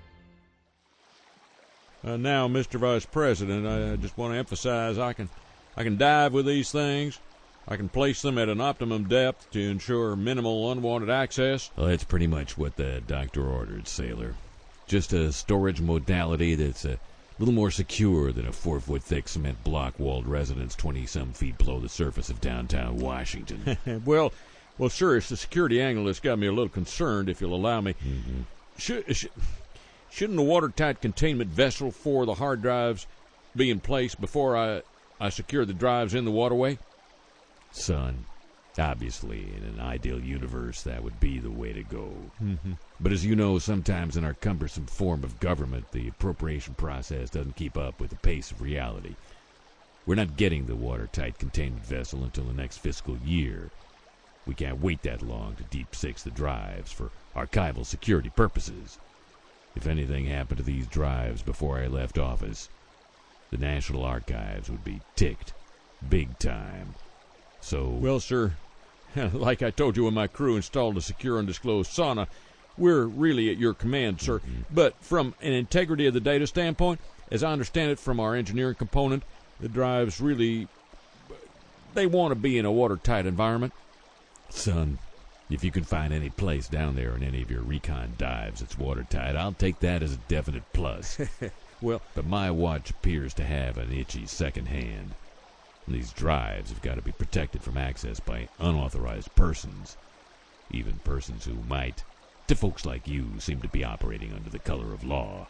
[SPEAKER 6] Now, Mr. Vice President, I just want to emphasize I can dive with these things. I can place them at an optimum depth to ensure minimal unwanted access.
[SPEAKER 1] Well, that's pretty much what the doctor ordered, sailor. Just a storage modality that's a little more secure than a 4-foot-thick cement block-walled residence 20-some feet below the surface of downtown Washington.
[SPEAKER 6] Well, sir, it's the security angle that's got me a little concerned, if you'll allow me.
[SPEAKER 1] Mm-hmm.
[SPEAKER 6] Shouldn't a watertight containment vessel for the hard drives be in place before I secure the drives in the waterway?
[SPEAKER 1] Son, obviously, in an ideal universe, that would be the way to go. Mm-hmm. But as you know, sometimes in our cumbersome form of government, the appropriation process doesn't keep up with the pace of reality. We're not getting the watertight containment vessel until the next fiscal year. We can't wait that long to deep six the drives for archival security purposes. If anything happened to these drives before I left office, the National Archives would be ticked big time. So,
[SPEAKER 6] well, sir, like I told you when my crew installed a secure undisclosed sauna, we're really at your command, sir.
[SPEAKER 1] Mm-hmm.
[SPEAKER 6] But from an integrity of the data standpoint, as I understand it from our engineering component, the drives really, they want to be in a watertight environment.
[SPEAKER 1] Son, if you can find any place down there in any of your recon dives that's watertight, I'll take that as a definite plus.
[SPEAKER 6] Well,
[SPEAKER 1] but my watch appears to have an itchy second hand. These drives have got to be protected from access by unauthorized persons, even persons who might, to folks like you, seem to be operating under the color of law.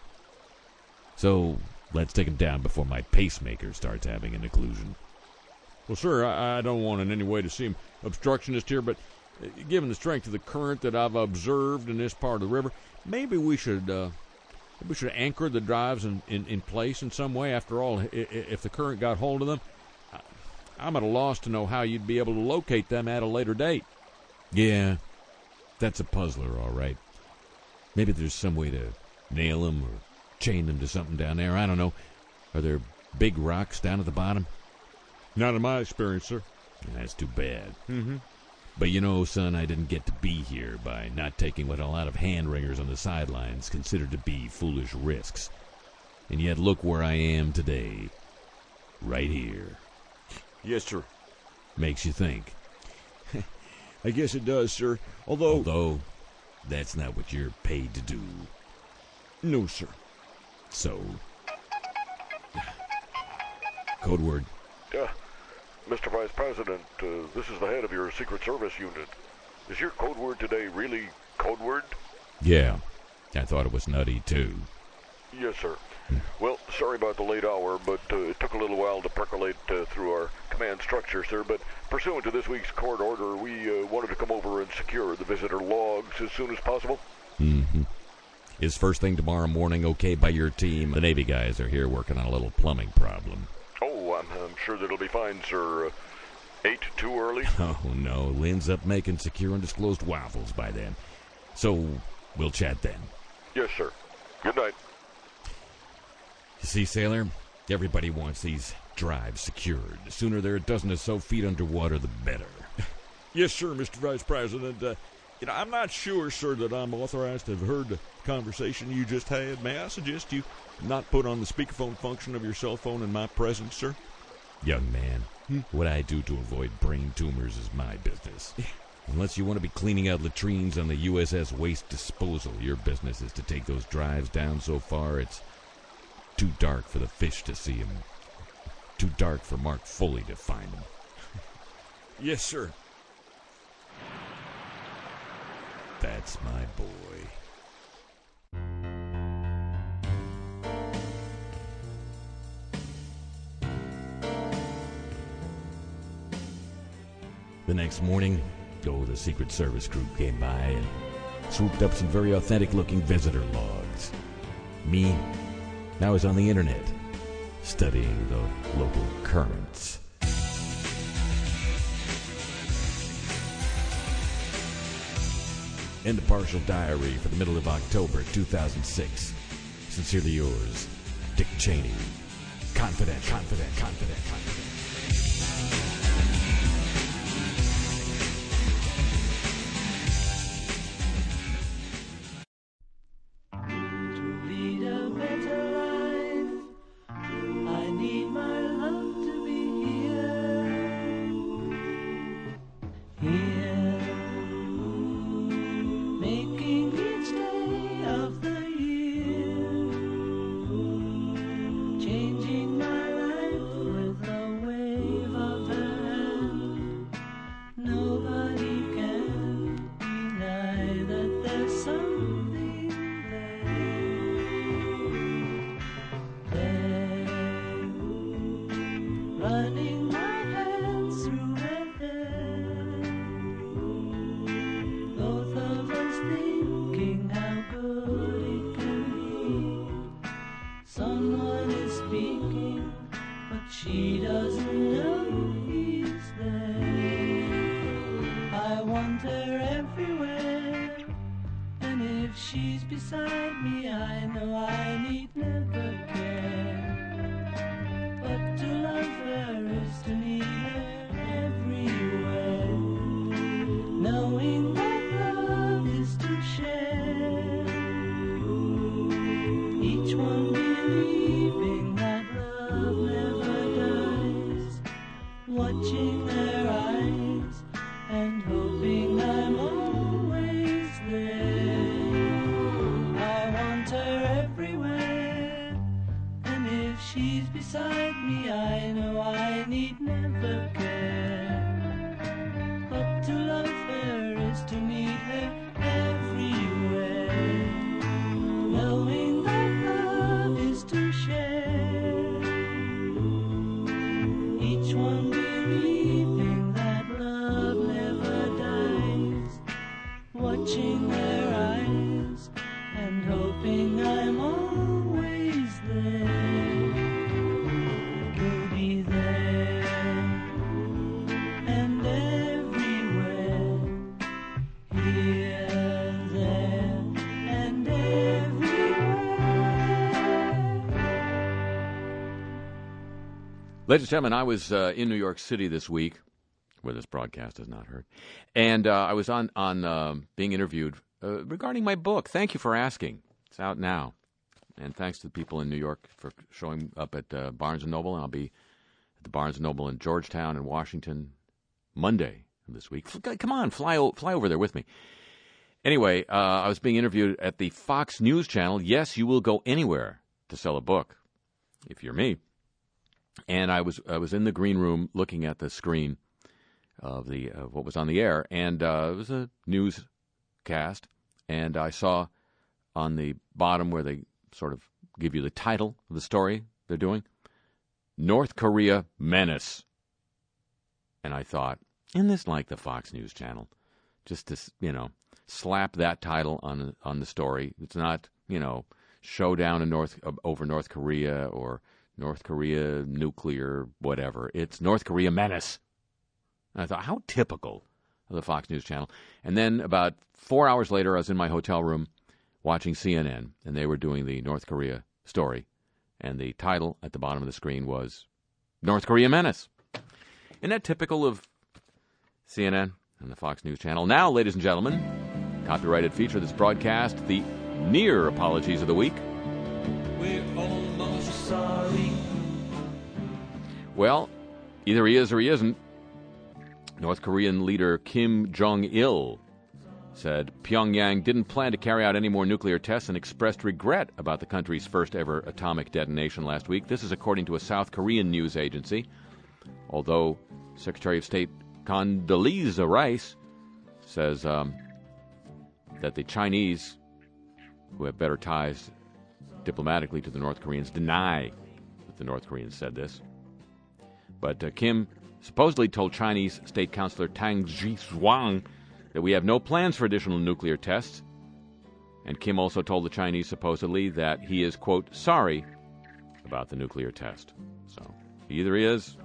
[SPEAKER 1] So, let's take them down before my pacemaker starts having an occlusion.
[SPEAKER 6] Well, sir, I don't want in any way to seem obstructionist here, but given the strength of the current that I've observed in this part of the river, maybe we should anchor the drives in place in some way. After all, if the current got hold of them, I'm at a loss to know how you'd be able to locate them at a later date.
[SPEAKER 1] Yeah, that's a puzzler, all right. Maybe there's some way to nail them or chain them to something down there. I don't know. Are there big rocks down at the bottom?
[SPEAKER 6] Not in my experience, sir.
[SPEAKER 1] That's too bad.
[SPEAKER 6] Mm-hmm.
[SPEAKER 1] But you know, son, I didn't get to be here by not taking what a lot of hand-wringers on the sidelines consider to be foolish risks. And yet look where I am today. Right here.
[SPEAKER 6] Yes, sir.
[SPEAKER 1] Makes you think.
[SPEAKER 6] I guess it does, sir. Although,
[SPEAKER 1] that's not what you're paid to do.
[SPEAKER 6] No, sir.
[SPEAKER 1] So, code word.
[SPEAKER 7] Mr. Vice President, this is the head of your Secret Service unit. Is your code word today really code word?
[SPEAKER 1] Yeah,
[SPEAKER 6] I thought it was nutty, too.
[SPEAKER 7] Yes, sir. Well, sorry about the late hour, but it took a little while to percolate through our command structure, sir. But pursuant to this week's court order, we wanted to come over and secure the visitor logs as soon as possible.
[SPEAKER 6] Mm-hmm. Is first thing tomorrow morning okay by your team? The Navy guys are here working on a little plumbing problem.
[SPEAKER 7] Oh, I'm sure that'll be fine, sir. 8 too early?
[SPEAKER 6] Oh, no. Lynn's up making secure undisclosed waffles by then. So, we'll chat then.
[SPEAKER 7] Yes, sir. Good night.
[SPEAKER 6] You see, Sailor, everybody wants these drives secured. The sooner there are a dozen or so feet underwater, the better. Yes, sir, Mr. Vice President. I'm not sure, sir, that I'm authorized to have heard the conversation you just had. May I suggest you not put on the speakerphone function of your cell phone in my presence, sir? Young man, what I do to avoid brain tumors is my business. Unless you want to be cleaning out latrines on the USS Waste Disposal, your business is to take those drives down so far it's too dark for the fish to see them. Too dark for Mark Foley to find them. Yes, sir. That's my boy. The next morning, the Secret Service group came by and swooped up some very authentic-looking visitor logs. Me, I was on the internet, studying the local currents. End of partial diary for the middle of October 2006. Sincerely yours, Dick Cheney. Confident. Ladies and gentlemen, I was in New York City this week, where this broadcast is not heard, and I was on being interviewed regarding my book. Thank you for asking. It's out now, and thanks to the people in New York for showing up at Barnes & Noble, and I'll be at the Barnes & Noble in Georgetown and Washington Monday of this week. Come on, fly over there with me. Anyway, I was being interviewed at the Fox News channel. Yes, you will go anywhere to sell a book, if you're me. And I was in the green room looking at the screen of the what was on the air, and it was a newscast, and I saw
[SPEAKER 2] on the bottom where they sort of give you the title of the story they're doing. North Korea Menace. And I thought, isn't this like the Fox News Channel? Just to, slap that title on the story. It's not, showdown over North Korea or North Korea nuclear whatever. It's North Korea Menace. And I thought, how typical of the Fox News Channel. And then about 4 hours later, I was in my hotel room watching CNN, and they were doing the North Korea story. And the title at the bottom of the screen was North Korea Menace. Isn't that typical of CNN and the Fox News Channel? Now, ladies and gentlemen, copyrighted feature of this broadcast, the near apologies of the week.
[SPEAKER 4] We're almost sorry.
[SPEAKER 2] Well, either he is or he isn't. North Korean leader Kim Jong-il said Pyongyang didn't plan to carry out any more nuclear tests and expressed regret about the country's first-ever atomic detonation last week. This is according to a South Korean news agency. Although Secretary of State Condoleezza Rice says that the Chinese, who have better ties diplomatically to the North Koreans, deny that the North Koreans said this. But Kim supposedly told Chinese State Councilor Tang Jishuang that we have no plans for additional nuclear tests. And Kim also told the Chinese supposedly that he is, quote, sorry about the nuclear test. So either he is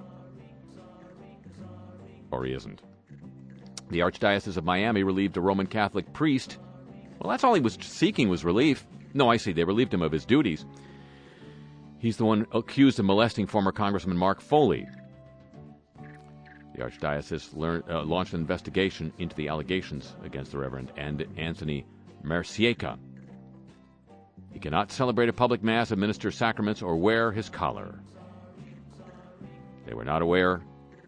[SPEAKER 2] or he isn't. The Archdiocese of Miami relieved a Roman Catholic priest. Well, that's all he was seeking was relief. No, I see. They relieved him of his duties. He's the one accused of molesting former Congressman Mark Foley. The Archdiocese launched an investigation into the allegations against the Reverend and Anthony Mercieka. He cannot celebrate a public mass, administer sacraments, or wear his collar. They were not aware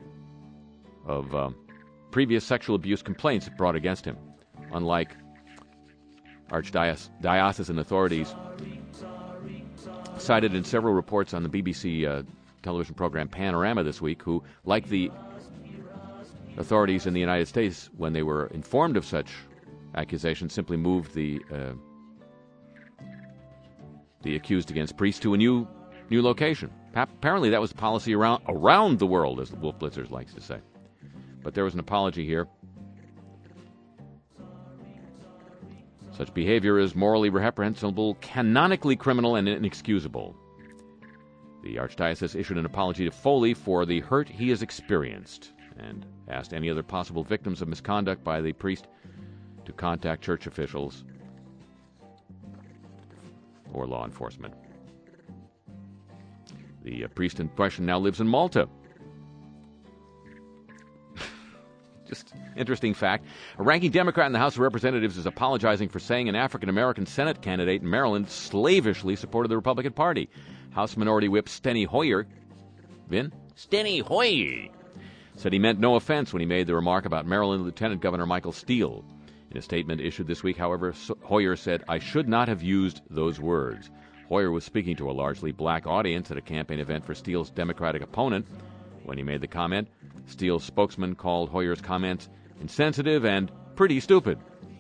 [SPEAKER 2] of previous sexual abuse complaints brought against him, unlike Archdiocesan authorities cited in several reports on the BBC television program Panorama this week, who, like the authorities in the United States, when they were informed of such accusations, simply moved the accused against priests to a new location. Apparently that was the policy around the world, as Wolf Blitzers likes to say. But there was an apology here. Such behavior is morally reprehensible, canonically criminal, and inexcusable. The Archdiocese issued an apology to Foley for the hurt he has experienced and asked any other possible victims of misconduct by the priest to contact church officials or law enforcement. The priest in question now lives in Malta. Just interesting fact. A ranking Democrat in the House of Representatives is apologizing for saying an African-American Senate candidate in Maryland slavishly supported the Republican Party. House Minority Whip Steny Hoyer, Steny Hoyer, said he meant no offense when he made the remark about Maryland Lieutenant Governor Michael Steele. In a statement issued this week, however, Hoyer said, I should not have used those words. Hoyer was speaking to a largely black audience at a campaign event for Steele's Democratic opponent. When he made the comment, Steele's spokesman called Hoyer's comments insensitive and pretty stupid.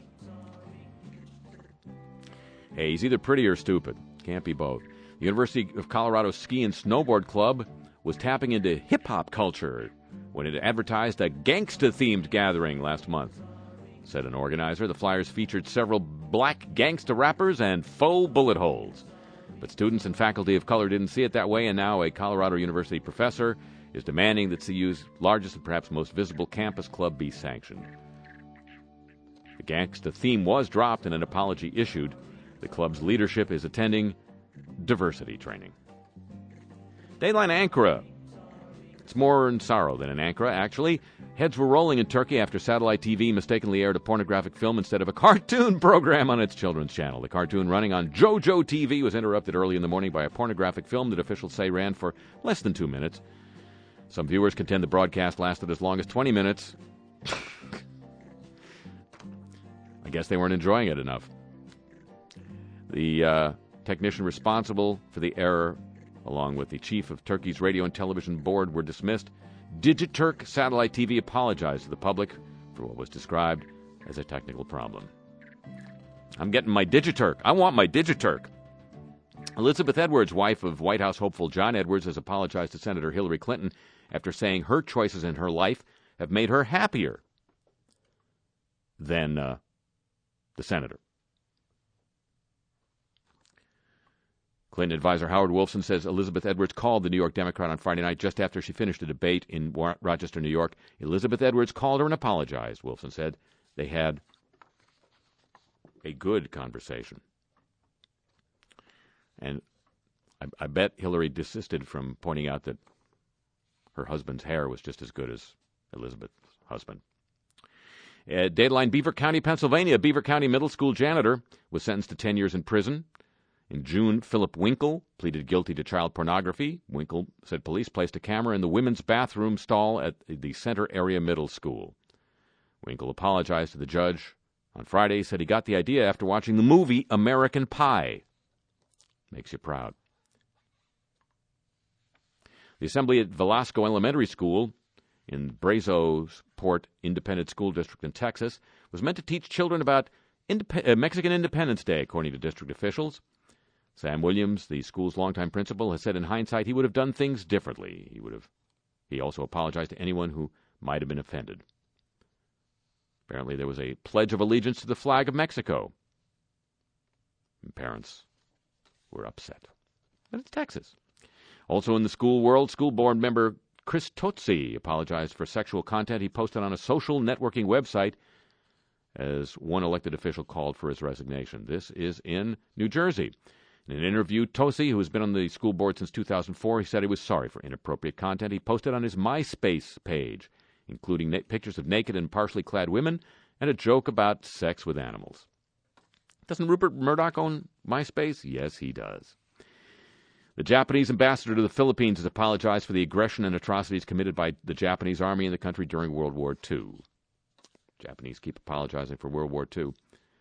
[SPEAKER 2] Hey, he's either pretty or stupid. Can't be both. The University of Colorado Ski and Snowboard Club was tapping into hip-hop culture when it advertised a gangsta-themed gathering last month. Said an organizer, the flyers featured several black gangsta rappers and faux bullet holes. But students and faculty of color didn't see it that way, and now a Colorado University professor is demanding that CU's largest and perhaps most visible campus club be sanctioned. The gangsta theme was dropped and an apology issued. The club's leadership is attending diversity training. Dayline Ankara. It's more in sorrow than in Ankara, actually. Heads were rolling in Turkey after satellite TV mistakenly aired a pornographic film instead of a cartoon program on its children's channel. The cartoon running on JoJo TV was interrupted early in the morning by a pornographic film that officials say ran for less than 2 minutes. Some viewers contend the broadcast lasted as long as 20 minutes. I guess they weren't enjoying it enough. The technician responsible for the error, along with the chief of Turkey's radio and television board, were dismissed. Digiturk Satellite TV apologized to the public for what was described as a technical problem. I'm getting my Digiturk. I want my Digiturk. Elizabeth Edwards, wife of White House hopeful John Edwards, has apologized to Senator Hillary Clinton after saying her choices in her life have made her happier than the senator. Clinton advisor Howard Wolfson says Elizabeth Edwards called the New York Democrat on Friday night just after she finished a debate in Rochester, New York. Elizabeth Edwards called her and apologized. Wolfson said they had a good conversation. And I bet Hillary desisted from pointing out that her husband's hair was just as good as Elizabeth's husband. Dateline, Beaver County, Pennsylvania. Beaver County middle school janitor was sentenced to 10 years in prison. In June, Philip Winkle pleaded guilty to child pornography. Winkle said police placed a camera in the women's bathroom stall at the Center Area Middle School. Winkle apologized to the judge on Friday. He said he got the idea after watching the movie American Pie. Makes you proud. The assembly at Velasco Elementary School in Brazos-Port Independent School District in Texas was meant to teach children about Mexican Independence Day, according to district officials. Sam Williams, the school's longtime principal, has said in hindsight he would have done things differently. He also apologized to anyone who might have been offended. Apparently there was a pledge of allegiance to the flag of Mexico. And parents were upset. But it's Texas. Also in the school world, school board member Chris Totsi apologized for sexual content he posted on a social networking website as one elected official called for his resignation. This is in New Jersey. In an interview, Tosi, who has been on the school board since 2004, he said he was sorry for inappropriate content he posted on his MySpace page, including pictures of naked and partially clad women and a joke about sex with animals. Doesn't Rupert Murdoch own MySpace? Yes, he does. The Japanese ambassador to the Philippines has apologized for the aggression and atrocities committed by the Japanese army in the country during World War II. Japanese keep apologizing for World War II.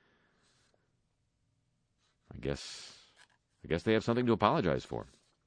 [SPEAKER 2] I guess they have something to apologize for.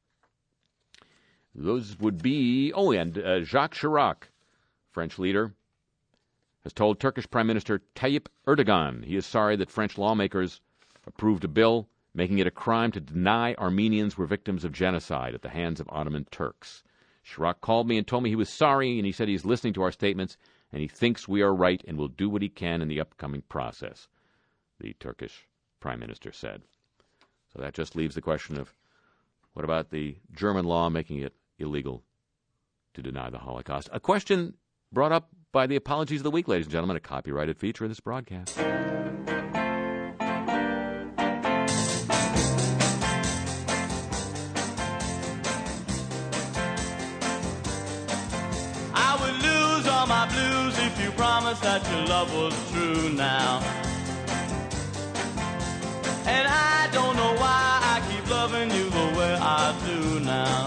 [SPEAKER 2] Those would be... Oh, and Jacques Chirac, French leader, has told Turkish Prime Minister Tayyip Erdogan he is sorry that French lawmakers approved a bill making it a crime to deny Armenians were victims of genocide at the hands of Ottoman Turks. Chirac called me and told me he was sorry, and he said he's listening to our statements, and he thinks we are right and will do what he can in the upcoming process, the Turkish Prime Minister said. So that just leaves the question of what about the German law making it illegal to deny the Holocaust? A question brought up by the Apologies of the Week, ladies and gentlemen, a copyrighted feature of this broadcast.
[SPEAKER 8] I would lose all my blues if you promised that your love was true now. And I don't know why I keep loving you the way I do now.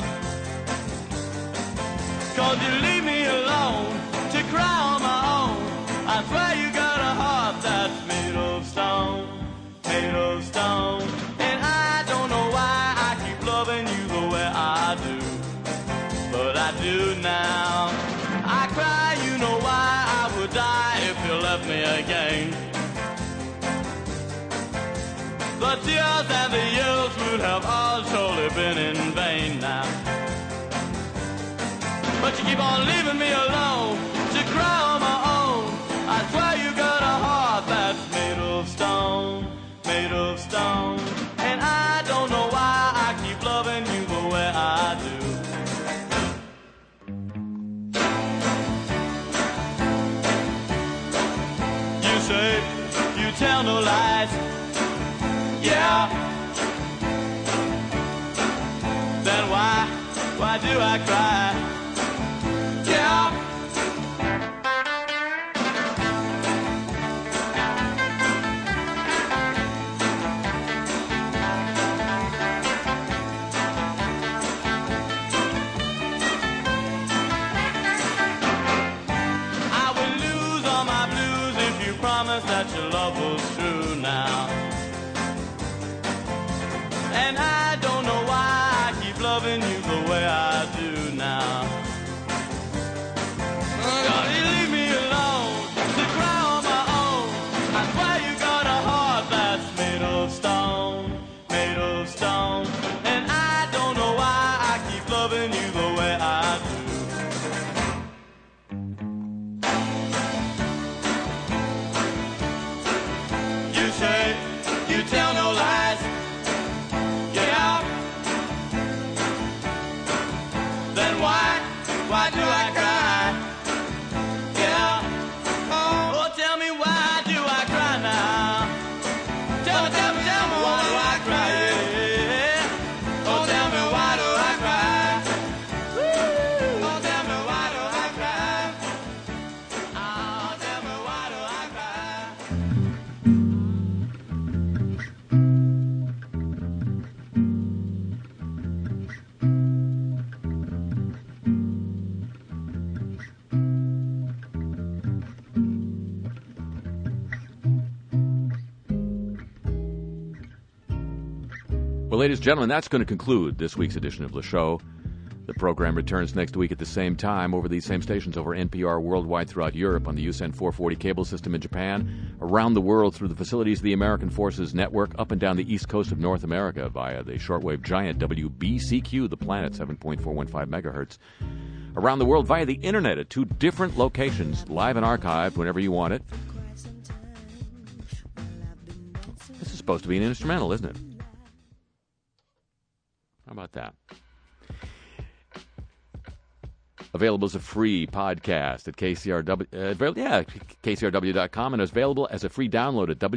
[SPEAKER 8] 'Cause you leave me alone to cry on my own. I swear you got a heart that's made of stone, made of stone. And I don't know why I keep loving you the way I do, but I do now. I cry, you know why I would die if you left me again. The tears and the yells would have all surely been in vain now. But you keep on leaving me alone to cry on my own. I swear you got a heart that's made of stone, made of stone. And I don't know why I keep loving you the way I do. You say you tell no lies. Yeah. Then why do I cry? Yeah. I would lose all my blues if you promised that your love was true now. And I don't know why I keep loving you the way I do now.
[SPEAKER 2] Well, ladies and gentlemen, that's going to conclude this week's edition of Le Show. The program returns next week at the same time over these same stations over NPR worldwide throughout Europe on the USEN 440 cable system in Japan, around the world through the facilities of the American Forces Network, up and down the east coast of North America via the shortwave giant WBCQ, the planet, 7.415 megahertz. Around the world via the internet at 2 different locations, live and archived whenever you want it. This is supposed to be an instrumental, isn't it? How about that? Available as a free podcast at KCRW.com, and is available as a free download at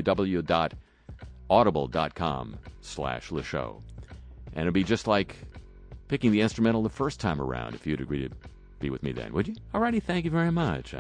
[SPEAKER 2] www.audible.com/LeShow. And it'll be just like picking the instrumental the first time around if you'd agree to be with me then, would you? Alrighty, thank you very much.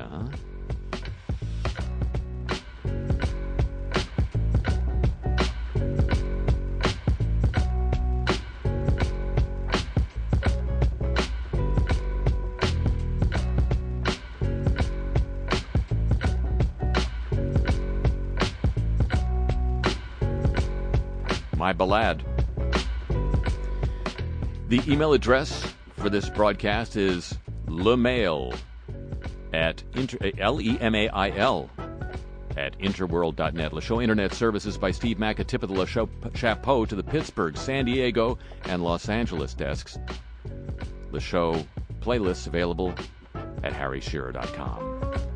[SPEAKER 2] My ballad. The email address for this broadcast is lemail at L-E-M-A-I-L at interworld.net. Le Show Internet Services by Steve Mack, a tip of the Le Show chapeau to the Pittsburgh, San Diego, and Los Angeles desks. Le Show playlists available at harryshearer.com.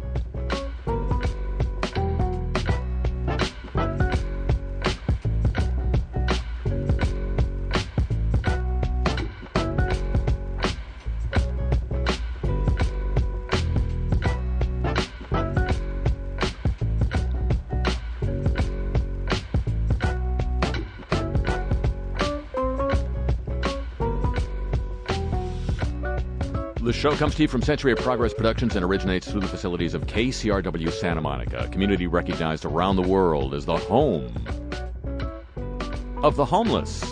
[SPEAKER 2] The show comes to you from Century of Progress Productions and originates through the facilities of KCRW Santa Monica, a community recognized around the world as the home of the homeless.